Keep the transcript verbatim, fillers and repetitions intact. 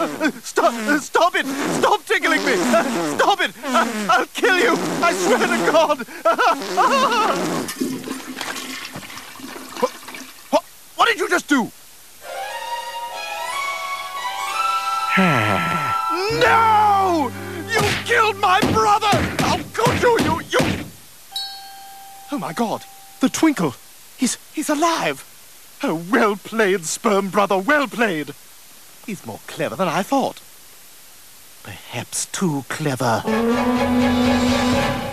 Stop! Stop it! Stop tickling me! Stop it! I'll kill you! I swear to God! What, what, what did you just do? No! You killed my brother! How could you? You, you... Oh, my God. The Twinkle. He's, he's alive. Oh, well played, sperm brother, well played. He's more clever than I thought. Perhaps too clever.